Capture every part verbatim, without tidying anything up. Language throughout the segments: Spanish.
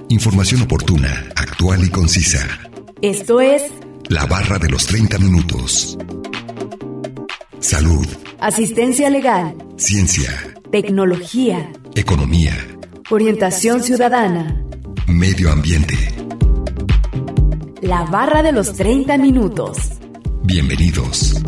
Información oportuna, actual y concisa. Esto es La Barra de los treinta minutos. Salud. Asistencia legal. Ciencia. Tecnología. Economía. Orientación ciudadana. Medio ambiente. La Barra de los treinta minutos. Bienvenidos.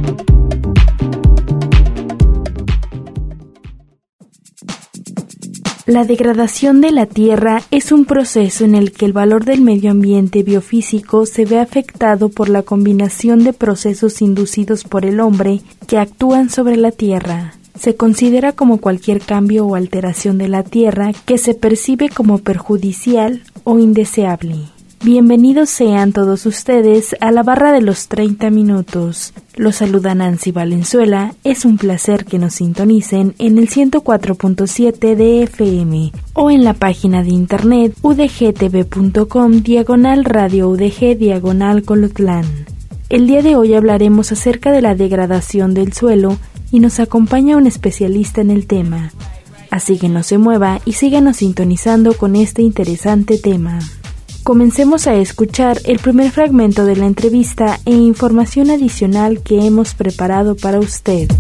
La degradación de la tierra es un proceso en el que el valor del medio ambiente biofísico se ve afectado por la combinación de procesos inducidos por el hombre que actúan sobre la tierra. Se considera como cualquier cambio o alteración de la tierra que se percibe como perjudicial o indeseable. Bienvenidos sean todos ustedes a la Barra de los treinta minutos. Los saluda Nancy Valenzuela. Es un placer que nos sintonicen en el ciento cuatro punto siete de F M o en la página de internet udgtv.com diagonal radio udg diagonal Colotlán. El día de hoy hablaremos acerca de la degradación del suelo y nos acompaña un especialista en el tema. Así que no se mueva y síganos sintonizando con este interesante tema. Comencemos a escuchar el primer fragmento de la entrevista e información adicional que hemos preparado para usted.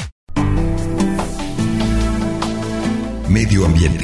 Medio ambiente.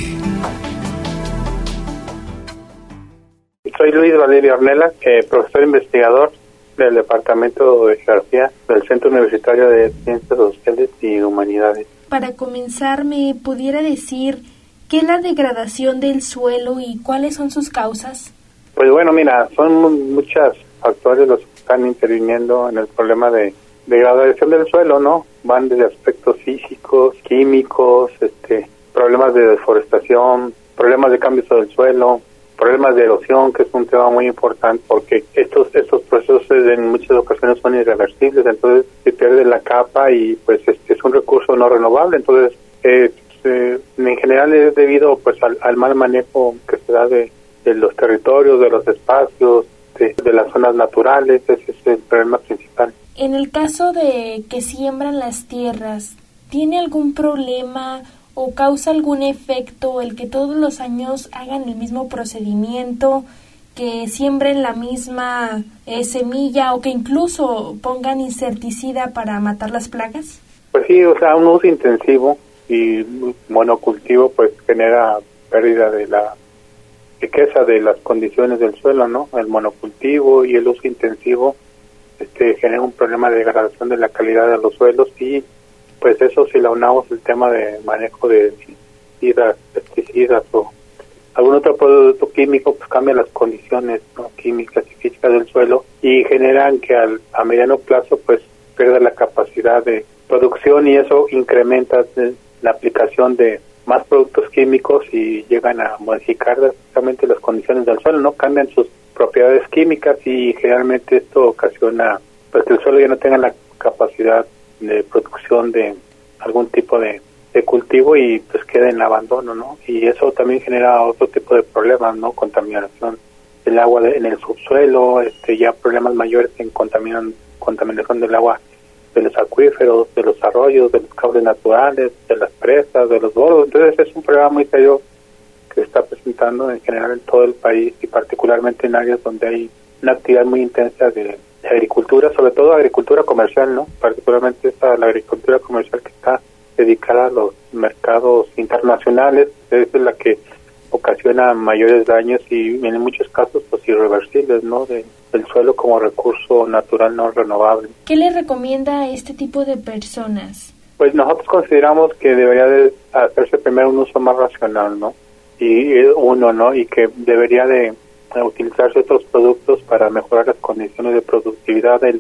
Soy Luis Valerio Ornelas, eh, profesor investigador del Departamento de Geografía del Centro Universitario de Ciencias Sociales y Humanidades. Para comenzar, ¿me pudiera decir qué es la degradación del suelo y cuáles son sus causas? Pues bueno, mira, son muchos factores los que están interviniendo en el problema de degradación del suelo, ¿no? Van desde aspectos físicos, químicos, este, problemas de deforestación, problemas de cambios del suelo, problemas de erosión, que es un tema muy importante porque estos estos procesos en muchas ocasiones son irreversibles, entonces se pierde la capa y pues este es un recurso no renovable, entonces eh, eh, en general es debido pues al, al mal manejo que se da de de los territorios, de los espacios, de, de las zonas naturales. Ese es el problema principal. En el caso de que siembran las tierras, ¿tiene algún problema o causa algún efecto el que todos los años hagan el mismo procedimiento, que siembren la misma eh, semilla o que incluso pongan insecticida para matar las plagas? Pues sí, o sea, un uso intensivo y monocultivo pues genera pérdida de la riqueza de las condiciones del suelo, ¿no? El monocultivo y el uso intensivo este genera un problema de degradación de la calidad de los suelos y pues eso si la unamos el tema de manejo de pesticidas, pesticidas o algún otro producto químico, pues cambia las condiciones, ¿no? Químicas y físicas del suelo y generan que al, a mediano plazo pues pierda la capacidad de producción y eso incrementa la aplicación de más productos químicos y llegan a modificar drásticamente las condiciones del suelo, no cambian sus propiedades químicas y generalmente esto ocasiona pues que el suelo ya no tenga la capacidad de producción de algún tipo de, de cultivo y pues quede en abandono, ¿no? Y eso también genera otro tipo de problemas, ¿no? Contaminación del agua de, en el subsuelo, este ya problemas mayores en contaminan, contaminación del agua de los acuíferos, de los arroyos, de los cauces naturales, de las presas, de los bordos. Entonces es un problema muy serio que se está presentando en general en todo el país y particularmente en áreas donde hay una actividad muy intensa de, de agricultura, sobre todo agricultura comercial, ¿no? Particularmente esta, la agricultura comercial que está dedicada a los mercados internacionales, es la que ocasiona mayores daños y en muchos casos pues irreversibles, ¿no? De, del suelo como recurso natural no renovable. ¿Qué le recomienda a este tipo de personas? Pues nosotros consideramos que debería de hacerse primero un uso más racional, ¿no? Y uno, ¿no? Y que debería de utilizarse otros productos para mejorar las condiciones de productividad del,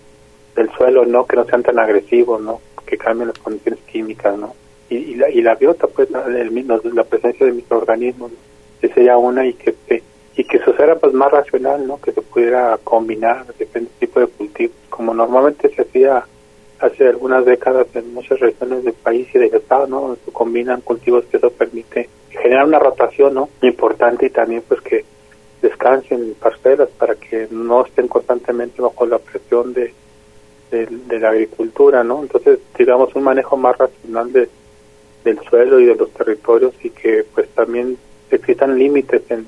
del suelo, ¿no? Que no sean tan agresivos, ¿no? Que cambien las condiciones químicas, ¿no? Y, y, la, y la biota, pues, la, el, la presencia de microorganismos, ¿no? Que sería una y que se, y que se usara pues más racional, ¿no? Que se pudiera combinar diferentes tipos de cultivos, como normalmente se hacía hace algunas décadas en muchas regiones del país y del estado, ¿no? Se combinan cultivos que eso permite generar una rotación, ¿no? Importante y también pues que descansen parcelas para que no estén constantemente bajo la presión de, de, de la agricultura, ¿no? Entonces, digamos, un manejo más racional de del suelo y de los territorios y que pues también existan límites en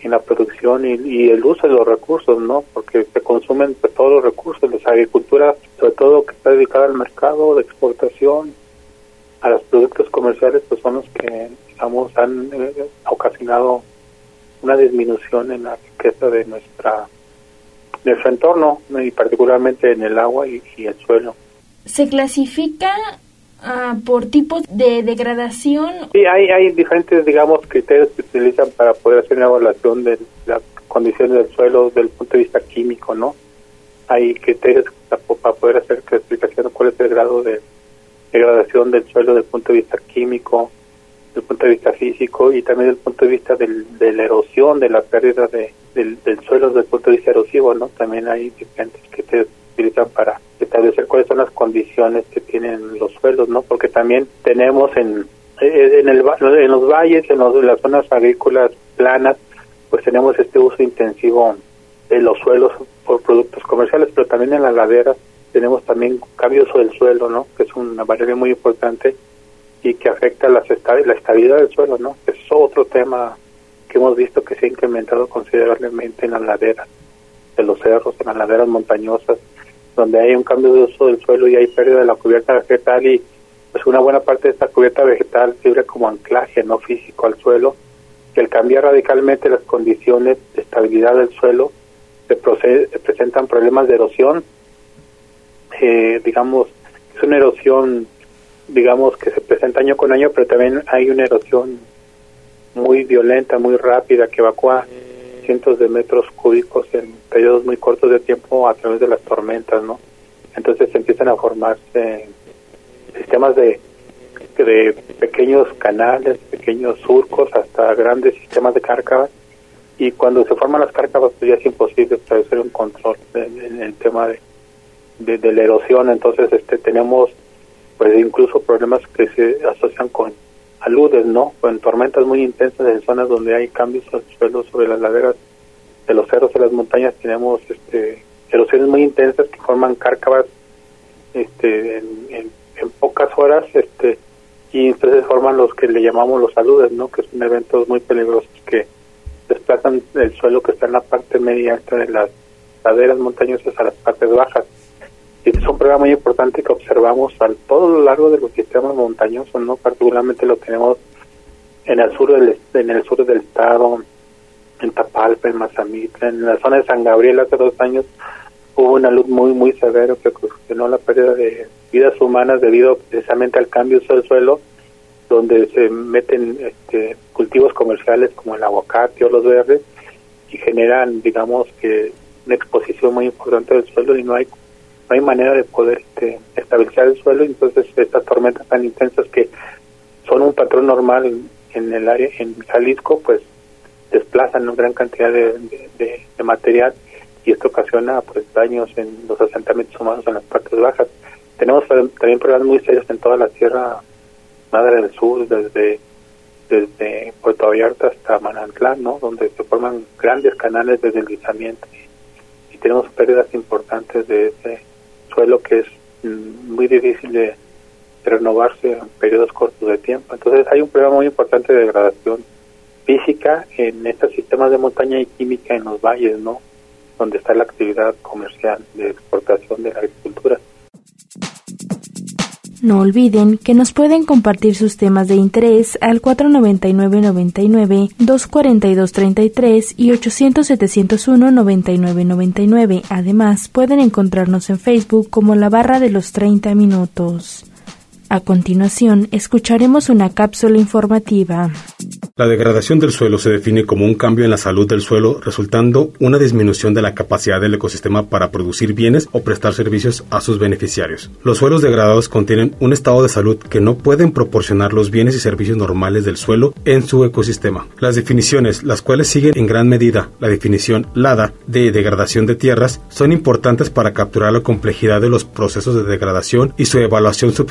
en la producción y, y el uso de los recursos, ¿no? Porque se consumen pues, todos los recursos, la agricultura, sobre todo que está dedicada al mercado de exportación, a los productos comerciales, pues son los que, digamos, han eh, ocasionado una disminución en la riqueza de nuestra de nuestro entorno, y particularmente en el agua y, y el suelo. ¿Se clasifica uh, por tipos de degradación? Sí, hay, hay diferentes, digamos, criterios que se utilizan para poder hacer una evaluación de las condiciones del suelo desde el punto de vista químico, ¿no? Hay criterios para poder hacer clasificación de cuál es el grado de degradación del suelo desde el punto de vista químico, desde el punto de vista físico y también desde el punto de vista del, de la erosión, de la pérdida de, del, del suelo desde el punto de vista erosivo, ¿no? También hay diferentes criterios que se utilizan para establecer cuáles son las condiciones que tienen los suelos, ¿no? Porque también tenemos en en, el, en los valles, en, los, en las zonas agrícolas planas, pues tenemos este uso intensivo de los suelos por productos comerciales, pero también en las laderas tenemos también cambios del suelo, ¿no? Que es una variable muy importante y que afecta las esta, la estabilidad del suelo, ¿no? Es otro tema que hemos visto que se ha incrementado considerablemente en las laderas de los cerros, en las laderas montañosas, donde hay un cambio de uso del suelo y hay pérdida de la cubierta vegetal, y pues una buena parte de esta cubierta vegetal sirve como anclaje no físico al suelo, que al cambiar radicalmente las condiciones de estabilidad del suelo se, procede, se presentan problemas de erosión. Eh, digamos, es una erosión, digamos, que se presenta año con año, pero también hay una erosión muy violenta, muy rápida, que evacúa cientos de metros cúbicos en periodos muy cortos de tiempo a través de las tormentas, ¿no? Entonces empiezan a formarse sistemas de, de pequeños canales, pequeños surcos, hasta grandes sistemas de cárcavas, y cuando se forman las cárcavas pues ya es imposible establecer un control en, en el tema de, de, de la erosión. Entonces este tenemos pues incluso problemas que se asocian con aludes, ¿no? Con tormentas muy intensas en zonas donde hay cambios al suelo sobre las laderas de los cerros, de las montañas. Tenemos este erosiones muy intensas que forman cárcavas este en, en, en pocas horas, este y entonces forman los que le llamamos los aludes, ¿no? Que son eventos muy peligrosos que desplazan el suelo que está en la parte media alta de las laderas montañosas a las partes bajas. Y este es un problema muy importante que observamos a todo lo largo de los sistemas montañosos, ¿no? Particularmente lo tenemos en el sur del en el sur del estado, en Tapalpa, en Mazamitla, en la zona de San Gabriel. Hace dos años hubo una luz muy muy severo que ocasionó la pérdida de vidas humanas debido precisamente al cambio del suelo, donde se meten este, cultivos comerciales como el aguacate o los verdes y generan, digamos, que una exposición muy importante del suelo, y no hay no hay manera de poder este, estabilizar el suelo. Entonces estas tormentas tan intensas que son un patrón normal en, en el área, en Jalisco, pues desplazan una gran cantidad de, de, de, de material, y esto ocasiona pues daños en los asentamientos humanos en las partes bajas. Tenemos también problemas muy serios en toda la Sierra Madre del Sur, desde desde Puerto Vallarta hasta Manantlán, ¿no? Donde se forman grandes canales de deslizamiento, y, y tenemos pérdidas importantes de ese suelo que es mm, muy difícil de, de renovarse en periodos cortos de tiempo. Entonces hay un problema muy importante de degradación física en estos sistemas de montaña y química en los valles, ¿no? Donde está la actividad comercial de exportación de la agricultura. No olviden que nos pueden compartir sus temas de interés al cuatro noventa y nueve noventa y nueve, dos cuarenta y dos treinta y tres y ochocientos setecientos uno noventa y nueve noventa y nueve. Además, pueden encontrarnos en Facebook como La Barra de los treinta Minutos. A continuación, escucharemos una cápsula informativa. La degradación del suelo se define como un cambio en la salud del suelo, resultando una disminución de la capacidad del ecosistema para producir bienes o prestar servicios a sus beneficiarios. Los suelos degradados contienen un estado de salud que no pueden proporcionar los bienes y servicios normales del suelo en su ecosistema. Las definiciones, las cuales siguen en gran medida la definición LADA de degradación de tierras, son importantes para capturar la complejidad de los procesos de degradación y su evaluación subjetiva de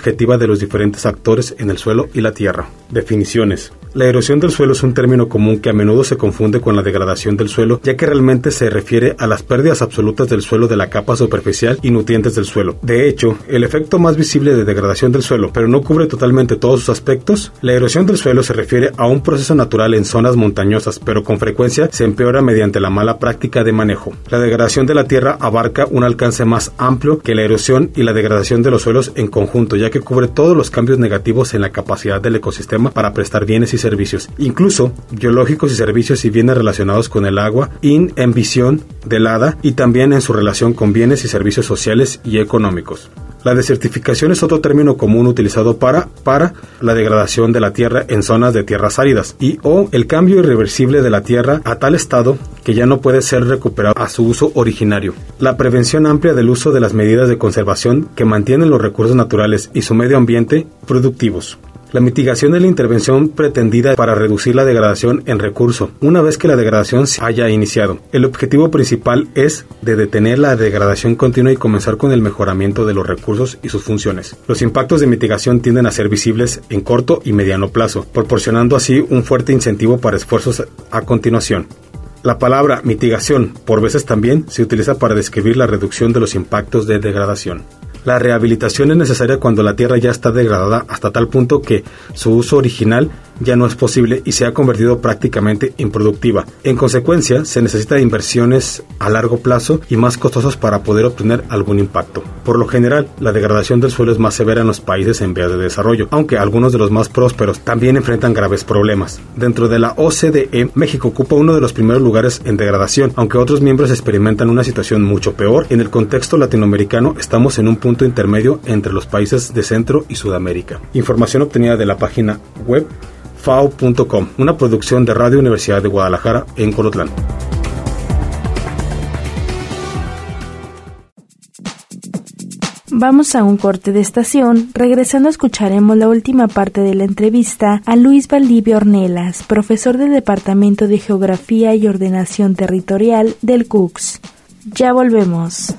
los diferentes actores en el suelo y la tierra. Definiciones. La erosión del suelo es un término común que a menudo se confunde con la degradación del suelo, ya que realmente se refiere a las pérdidas absolutas del suelo de la capa superficial y nutrientes del suelo. De hecho, el efecto más visible de degradación del suelo, pero no cubre totalmente todos sus aspectos, la erosión del suelo se refiere a un proceso natural en zonas montañosas, pero con frecuencia se empeora mediante la mala práctica de manejo. La degradación de la tierra abarca un alcance más amplio que la erosión y la degradación de los suelos en conjunto, ya que cubre todos los cambios negativos en la capacidad del ecosistema para prestar bienes y servicios, incluso biológicos y servicios y bienes relacionados con el agua, in en visión del hada y también en su relación con bienes y servicios sociales y económicos. La desertificación es otro término común utilizado para, para la degradación de la tierra en zonas de tierras áridas y o el cambio irreversible de la tierra a tal estado que ya no puede ser recuperado a su uso originario. La prevención amplia del uso de las medidas de conservación que mantienen los recursos naturales y su medio ambiente productivos. La mitigación es la intervención pretendida para reducir la degradación en recurso, una vez que la degradación se haya iniciado. El objetivo principal es de detener la degradación continua y comenzar con el mejoramiento de los recursos y sus funciones. Los impactos de mitigación tienden a ser visibles en corto y mediano plazo, proporcionando así un fuerte incentivo para esfuerzos a continuación. La palabra mitigación, por veces también, se utiliza para describir la reducción de los impactos de degradación. La rehabilitación es necesaria cuando la tierra ya está degradada hasta tal punto que su uso original ya no es posible y se ha convertido prácticamente improductiva. En consecuencia, se necesita inversiones a largo plazo y más costosas para poder obtener algún impacto. Por lo general, la degradación del suelo es más severa en los países en vías de desarrollo, aunque algunos de los más prósperos también enfrentan graves problemas. Dentro de la O C D E, México ocupa uno de los primeros lugares en degradación, aunque otros miembros experimentan una situación mucho peor. En el contexto latinoamericano, estamos en un punto intermedio entre los países de Centro y Sudamérica. Información obtenida de la página web fao punto com, una producción de Radio Universidad de Guadalajara en Colotlán. Vamos a un corte de estación. Regresando escucharemos la última parte de la entrevista a Luis Valdivia Ornelas, profesor del Departamento de Geografía y Ordenación Territorial del C U C S. Ya volvemos.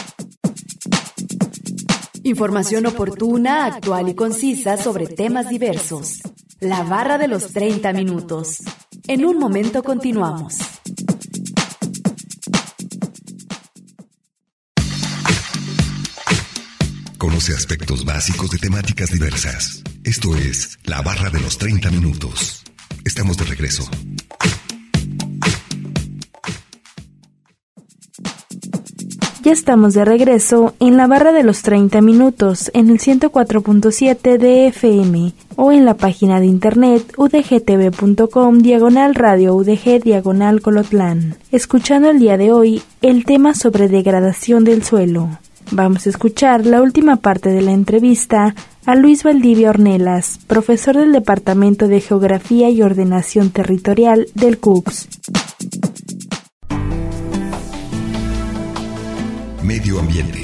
Información oportuna, actual y concisa sobre temas diversos. La barra de los treinta minutos. En un momento continuamos. Conoce aspectos básicos de temáticas diversas. Esto es La Barra de los treinta minutos. Estamos de regreso. Ya estamos de regreso en la barra de los treinta minutos en el ciento cuatro punto siete de F M o en la página de internet udgtv.com diagonal radio udg diagonal Colotlán. Escuchando el día de hoy el tema sobre degradación del suelo. Vamos a escuchar la última parte de la entrevista a Luis Valdivia Ornelas, profesor del Departamento de Geografía y Ordenación Territorial del C U C S. Medio ambiente.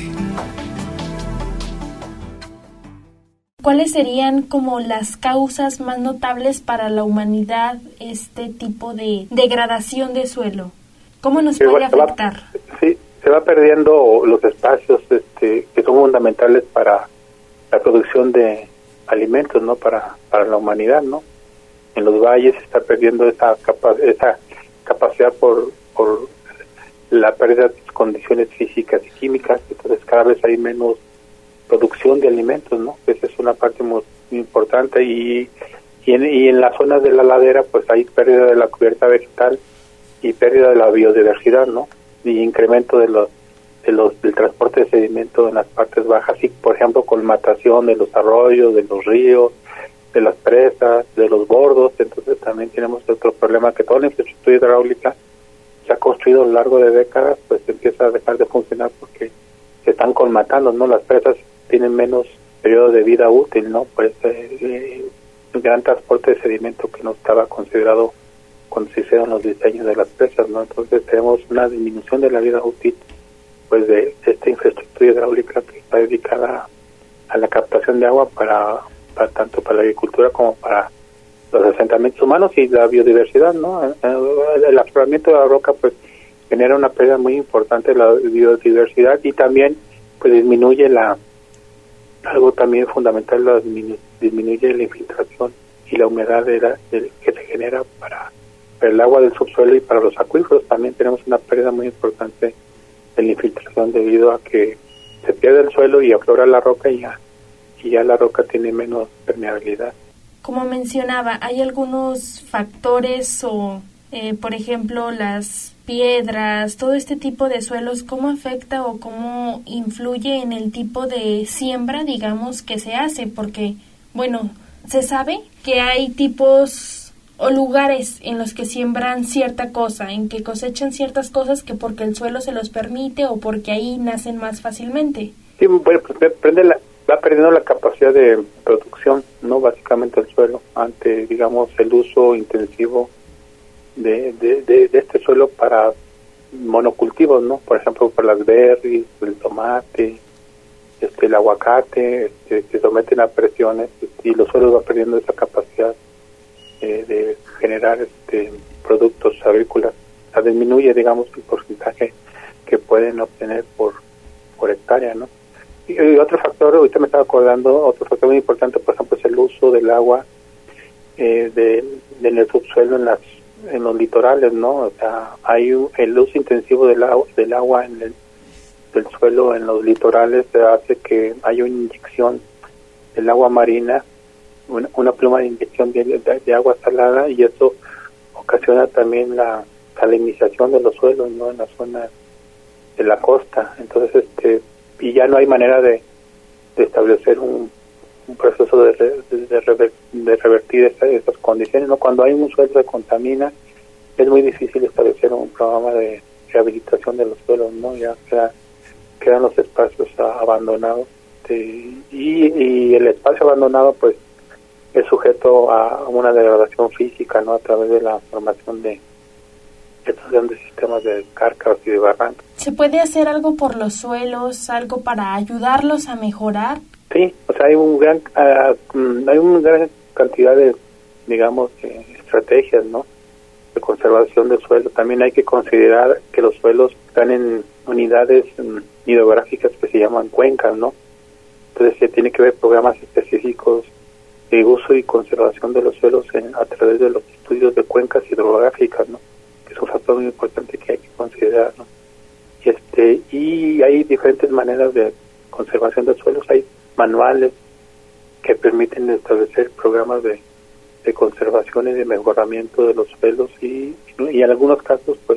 ¿Cuáles serían como las causas más notables para la humanidad este tipo de degradación de suelo? ¿Cómo nos sí, puede bueno, afectar? Se va, sí, se va perdiendo los espacios este, que son fundamentales para la producción de alimentos, ¿no? Para para la humanidad, ¿no? En los valles se está perdiendo esa capa, esa capacidad por por la pérdida de condiciones físicas y químicas, entonces cada vez hay menos producción de alimentos, ¿no? Esa es una parte muy, muy importante y y en, y en las zonas de la ladera pues hay pérdida de la cubierta vegetal y pérdida de la biodiversidad, ¿no? Y incremento de los de los del transporte de sedimento en las partes bajas y por ejemplo colmatación de los arroyos, de los ríos, de las presas, de los bordos. Entonces también tenemos otro problema, que toda la infraestructura hidráulica se ha construido a lo largo de décadas, pues empieza a dejar de funcionar porque se están colmatando, ¿no? Las presas tienen menos periodo de vida útil, ¿no? Pues eh, eh, el gran transporte de sedimento que no estaba considerado cuando se hicieron los diseños de las presas, ¿no? Entonces tenemos una disminución de la vida útil pues de esta infraestructura hidráulica que está dedicada a la captación de agua para, para tanto para la agricultura como para los asentamientos humanos y la biodiversidad, ¿no? El afloramiento de la roca pues genera una pérdida muy importante de la biodiversidad y también pues disminuye la algo también fundamental, la disminu- disminuye la infiltración y la humedad de la, de, que se genera para, para el agua del subsuelo y para los acuíferos. También tenemos una pérdida muy importante de la infiltración debido a que se pierde el suelo y aflora la roca y ya, y ya la roca tiene menos permeabilidad. Como mencionaba, hay algunos factores o, eh, por ejemplo, las piedras, todo este tipo de suelos, ¿cómo afecta o cómo influye en el tipo de siembra, digamos, que se hace? Porque, bueno, se sabe que hay tipos o lugares en los que siembran cierta cosa, en que cosechan ciertas cosas que porque el suelo se los permite o porque ahí nacen más fácilmente. Sí, bueno, pues prende la, va perdiendo la capacidad de producción, no básicamente el suelo, ante, digamos, el uso intensivo de, de, de, de este suelo para monocultivos, ¿no? Por ejemplo, para las berries, el tomate, este, el aguacate, este, se someten a presiones y los suelos van perdiendo esa capacidad eh, de generar este productos agrícolas. O sea, disminuye, digamos, el porcentaje que pueden obtener por, por hectárea, ¿no? Y, y otro factor, ahorita me estaba acordando, otro factor muy importante, por ejemplo, es el uso del agua eh, de, de en el subsuelo en las en los litorales, ¿no? O sea, hay un, el uso intensivo del agua, del agua en el del suelo en los litorales hace que haya una inyección del agua marina, una, una pluma de inyección de, de, de agua salada, y eso ocasiona también la salinización de los suelos, ¿no? En la zona de la costa. Entonces, este y ya no hay manera de, de establecer un, un proceso de, de, de, rever, de revertir esa, esas condiciones, ¿no? Cuando hay un suelo que contamina, es muy difícil establecer un programa de rehabilitación de los suelos, ¿no? Ya queda, quedan los espacios a, abandonados este, y, y el espacio abandonado pues es sujeto a una degradación física, ¿no? A través de la formación de estos grandes sistemas de cárcaras y de barrancas. ¿Se puede hacer algo por los suelos, algo para ayudarlos a mejorar? Sí, o sea, hay un gran uh, hay una gran cantidad de, digamos, eh, estrategias, ¿no? De conservación del suelo. También hay que considerar que los suelos están en unidades um, hidrográficas que se llaman cuencas, ¿no? Entonces se tiene que ver programas específicos de uso y conservación de los suelos en, a través de los estudios de cuencas hidrográficas, ¿no? Que es un factor muy importante que hay que considerar, ¿no? Y este y hay diferentes maneras de conservación de suelos. Hay manuales que permiten establecer programas de, de conservación y de mejoramiento de los suelos y, y en algunos casos pues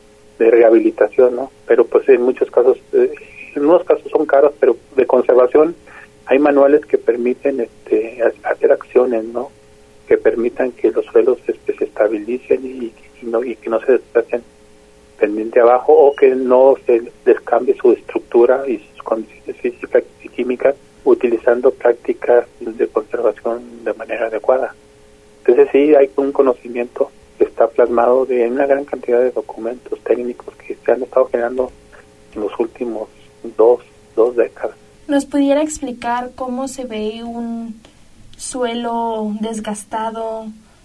de rehabilitación, ¿no? Pero pues en muchos casos, eh, en unos casos son caros, pero de conservación hay manuales que permiten este hacer acciones, ¿no? Que permitan que los suelos este, se estabilicen y, y, no, y que no se desplacen pendiente abajo o que no se descambie su estructura y sus condiciones físicas y químicas utilizando prácticas de conservación de manera adecuada. Entonces sí hay un conocimiento que está plasmado de una gran cantidad de documentos técnicos que se han estado generando en los últimos dos, dos décadas. ¿Nos pudiera explicar cómo se ve un suelo desgastado,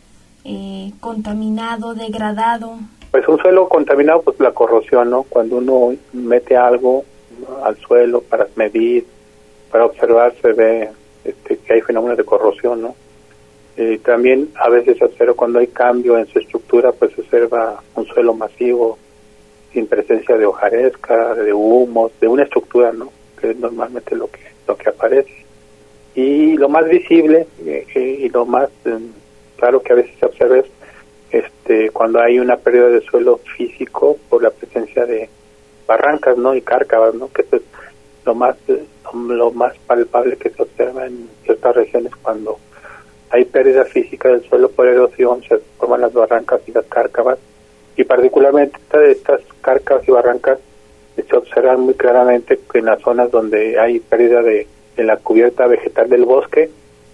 eh, contaminado, degradado? Pues un suelo contaminado, pues la corrosión, ¿no? Cuando uno mete algo al suelo para medir, para observar, se ve este, que hay fenómenos de corrosión, ¿no? Eh, también a veces se observa cuando hay cambio en su estructura, pues se observa un suelo masivo, sin presencia de hojarasca, de humos, de una estructura, ¿no? Que es normalmente lo que lo que aparece. Y lo más visible eh, eh, y lo más eh, claro que a veces se observa es este, cuando hay una pérdida de suelo físico por la presencia de barrancas, ¿no? Y cárcavas, ¿no? Que eso es lo más lo más palpable que se observa en ciertas regiones cuando hay pérdida física del suelo por erosión, se forman las barrancas y las cárcavas, y particularmente estas cárcavas y barrancas se observan muy claramente en las zonas donde hay pérdida de, de la cubierta vegetal del bosque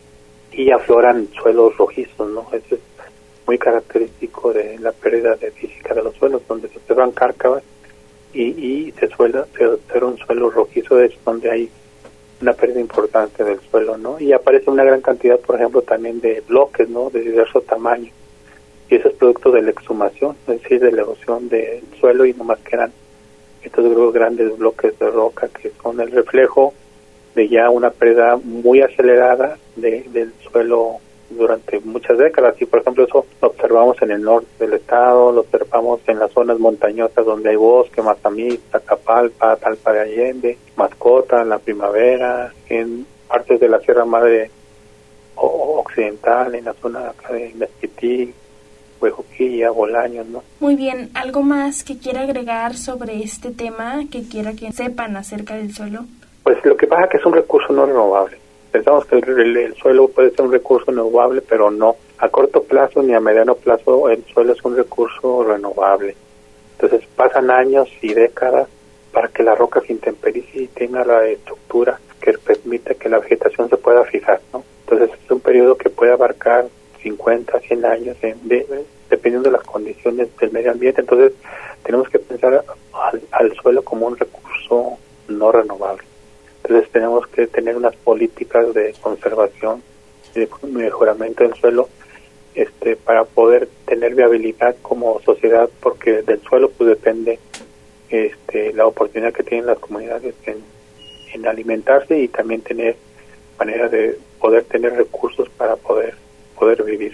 y afloran suelos rojizos, ¿no? Eso es muy característico de la pérdida de física de los suelos, donde se observan cárcavas y, y se, suela, se observa un suelo rojizo, es donde hay una pérdida importante del suelo, ¿no? Y aparece una gran cantidad, por ejemplo, también de bloques, ¿no? De diverso tamaño. Y eso es producto de la exhumación, es decir, de la erosión del suelo, y nomás quedan estos grandes bloques de roca que son el reflejo de ya una pérdida muy acelerada de, del suelo durante muchas décadas. Y por ejemplo eso lo observamos en el norte del estado, lo observamos en las zonas montañosas donde hay bosque, Mazamitla, Tapalpa, Talpa de Allende, Mascota, La Primavera, en partes de la Sierra Madre Occidental, en la zona de Mezquití, Huejoquilla, Bolaños, ¿no? Muy bien, ¿algo más que quiera agregar sobre este tema, que quiera que sepan acerca del suelo? Pues lo que pasa es que es un recurso no renovable. Pensamos que el, el, el suelo puede ser un recurso renovable, pero no. A corto plazo ni a mediano plazo el suelo es un recurso renovable. Entonces pasan años y décadas para que la roca se intemperice y tenga la estructura que permita que la vegetación se pueda fijar, ¿no? Entonces es un periodo que puede abarcar cincuenta, cien años, en, de, dependiendo de las condiciones del medio ambiente. Entonces tenemos que pensar al, al suelo como un recurso no renovable. Entonces tenemos que tener unas políticas de conservación y de mejoramiento del suelo este, para poder tener viabilidad como sociedad, porque del suelo pues depende este, la oportunidad que tienen las comunidades en, en alimentarse y también tener manera de poder tener recursos para poder, poder vivir.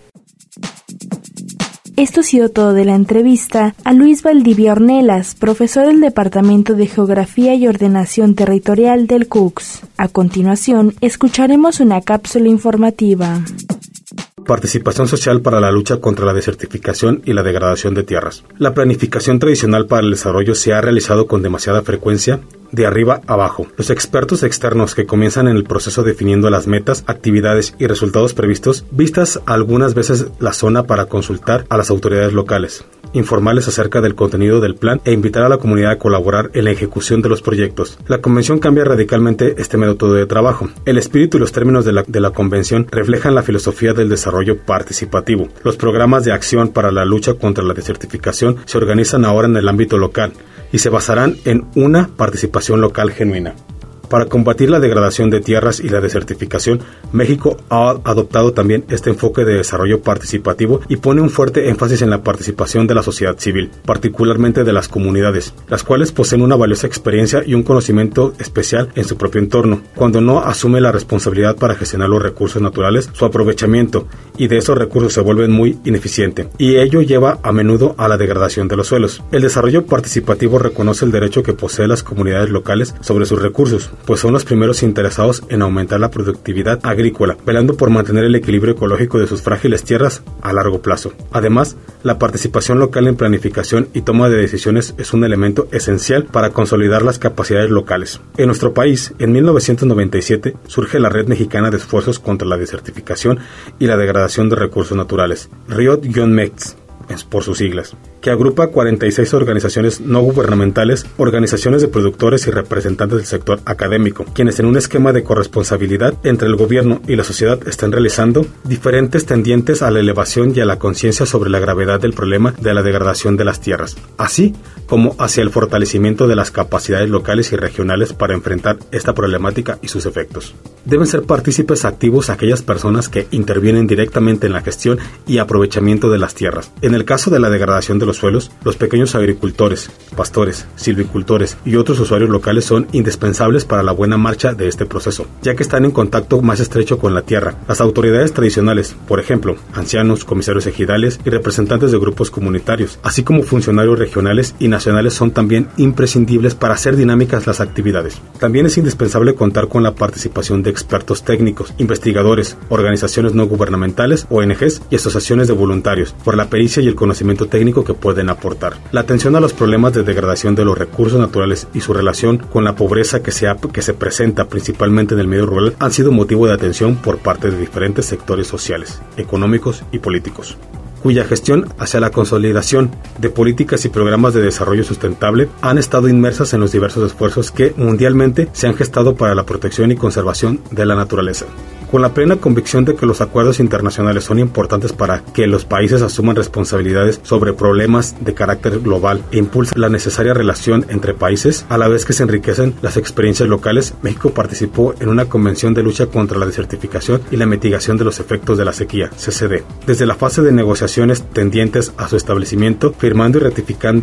Esto ha sido todo de la entrevista a Luis Valdivia Ornelas, profesor del Departamento de Geografía y Ordenación Territorial del C U C S. A continuación, escucharemos una cápsula informativa. Participación social para la lucha contra la desertificación y la degradación de tierras. La planificación tradicional para el desarrollo se ha realizado con demasiada frecuencia de arriba a abajo. Los expertos externos que comienzan en el proceso definiendo las metas, actividades y resultados previstos, vistas algunas veces la zona para consultar a las autoridades locales, informarles acerca del contenido del plan e invitar a la comunidad a colaborar en la ejecución de los proyectos. La convención cambia radicalmente este método de trabajo. El espíritu y los términos de la, de la convención reflejan la filosofía del desarrollo participativo. Los programas de acción para la lucha contra la desertificación se organizan ahora en el ámbito local y se basarán en una participación local genuina. Para combatir la degradación de tierras y la desertificación, México ha adoptado también este enfoque de desarrollo participativo y pone un fuerte énfasis en la participación de la sociedad civil, particularmente de las comunidades, las cuales poseen una valiosa experiencia y un conocimiento especial en su propio entorno. Cuando no asume la responsabilidad para gestionar los recursos naturales, su aprovechamiento y de esos recursos se vuelven muy ineficiente, y ello lleva a menudo a la degradación de los suelos. El desarrollo participativo reconoce el derecho que poseen las comunidades locales sobre sus recursos, pues son los primeros interesados en aumentar la productividad agrícola, velando por mantener el equilibrio ecológico de sus frágiles tierras a largo plazo. Además, la participación local en planificación y toma de decisiones es un elemento esencial para consolidar las capacidades locales. En nuestro país, en mil novecientos noventa y siete, surge la Red Mexicana de Esfuerzos contra la Desertificación y la Degradación de Recursos Naturales, R I O D MEX, por sus siglas, que agrupa cuarenta y seis organizaciones no gubernamentales, organizaciones de productores y representantes del sector académico, quienes en un esquema de corresponsabilidad entre el gobierno y la sociedad están realizando diferentes tendientes a la elevación y a la conciencia sobre la gravedad del problema de la degradación de las tierras, así como hacia el fortalecimiento de las capacidades locales y regionales para enfrentar esta problemática y sus efectos. Deben ser partícipes activos aquellas personas que intervienen directamente en la gestión y aprovechamiento de las tierras. En el caso de la degradación de los suelos, los pequeños agricultores, pastores, silvicultores y otros usuarios locales son indispensables para la buena marcha de este proceso, ya que están en contacto más estrecho con la tierra. Las autoridades tradicionales, por ejemplo, ancianos, comisarios ejidales y representantes de grupos comunitarios, así como funcionarios regionales y nacionales, son también imprescindibles para hacer dinámicas las actividades. También es indispensable contar con la participación de expertos técnicos, investigadores, organizaciones no gubernamentales, O N Ges y asociaciones de voluntarios, por la pericia y el conocimiento técnico que pueden aportar. La atención a los problemas de degradación de los recursos naturales y su relación con la pobreza que se, ha, que se presenta principalmente en el medio rural han sido motivo de atención por parte de diferentes sectores sociales, económicos y políticos, cuya gestión hacia la consolidación de políticas y programas de desarrollo sustentable han estado inmersas en los diversos esfuerzos que mundialmente se han gestado para la protección y conservación de la naturaleza. Con la plena convicción de que los acuerdos internacionales son importantes para que los países asuman responsabilidades sobre problemas de carácter global e impulsen la necesaria relación entre países, a la vez que se enriquecen las experiencias locales, México participó en una convención de lucha contra la desertificación y la mitigación de los efectos de la sequía, C C D, desde la fase de negociaciones tendientes a su establecimiento, firmando y ratificando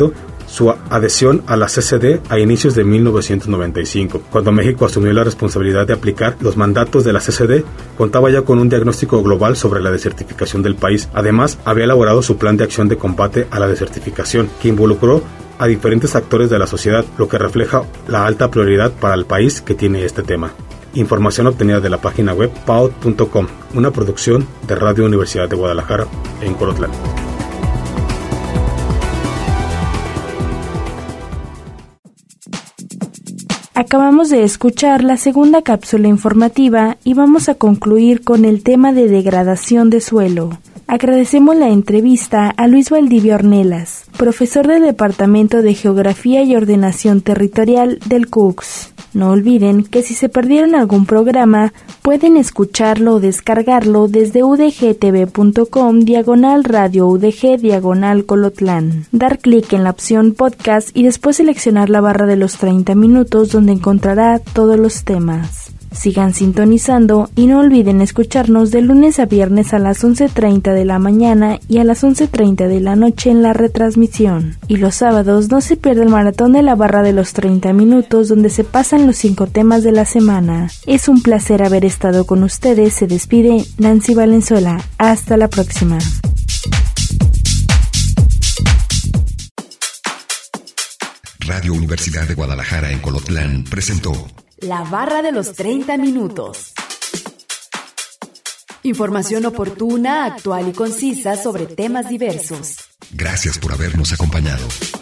su adhesión a la C C D a inicios de mil novecientos noventa y cinco. Cuando México asumió la responsabilidad de aplicar los mandatos de la C C D, contaba ya con un diagnóstico global sobre la desertificación del país. Además, había elaborado su plan de acción de combate a la desertificación, que involucró a diferentes actores de la sociedad, lo que refleja la alta prioridad para el país que tiene este tema. Información obtenida de la página web P A U D punto com, una producción de Radio Universidad de Guadalajara en Colotlán. Acabamos de escuchar la segunda cápsula informativa y vamos a concluir con el tema de degradación de suelo. Agradecemos la entrevista a Luis Valdivia Ornelas, profesor del Departamento de Geografía y Ordenación Territorial del C U C S. No olviden que si se perdieron algún programa, pueden escucharlo o descargarlo desde udgtv.com diagonal radio udg diagonal Colotlán. Dar clic en la opción podcast y después seleccionar la barra de los treinta minutos donde encontrará todos los temas. Sigan sintonizando y no olviden escucharnos de lunes a viernes a las once treinta de la mañana y a las once treinta de la noche en la retransmisión. Y los sábados no se pierda el maratón de la barra de los treinta minutos donde se pasan los cinco temas de la semana. Es un placer haber estado con ustedes. Se despide Nancy Valenzuela. Hasta la próxima. Radio Universidad de Guadalajara en Colotlán presentó La barra de los treinta minutos. Información oportuna, actual y concisa sobre temas diversos. Gracias por habernos acompañado.